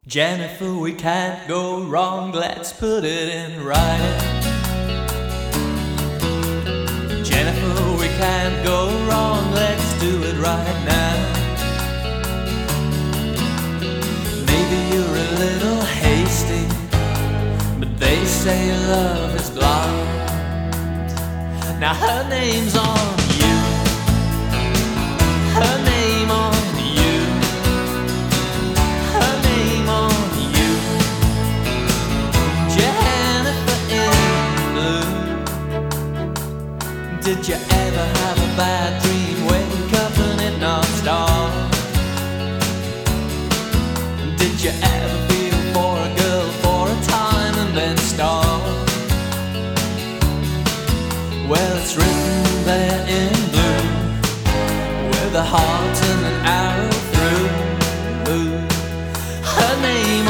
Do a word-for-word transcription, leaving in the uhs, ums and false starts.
Jennifer, we can't go wrong, let's put it in writing. Jennifer, we can't go wrong, let's do it right now. Maybe you're a little hasty, but they say love is blind. Now her name's on you, her name on you, her name on you, Jennifer in blue. Did you ever have a bad dream, wake up and it not start? Did you ever feel for a girl for a time and then start? Well, it's written there in blue, with a heart and an arrow through. Her name